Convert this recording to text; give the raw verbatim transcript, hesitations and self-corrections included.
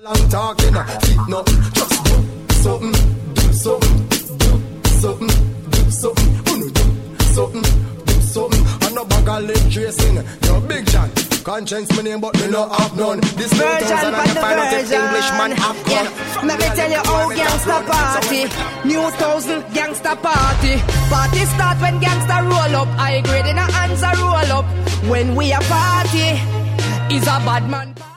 Long talking, keep nothing, just do something, do something, do something, do something, do something, do something. I'm not bag of leg tracing, you're Big John. Conscience my name, but me no have none. This two thousand and you find out if Englishman have gone. Yeah. Let me tell you how gangsta party. New thousand gangsta party. Party start when gangsta roll up. High grade in a hands a roll up. When we a party, is a bad man.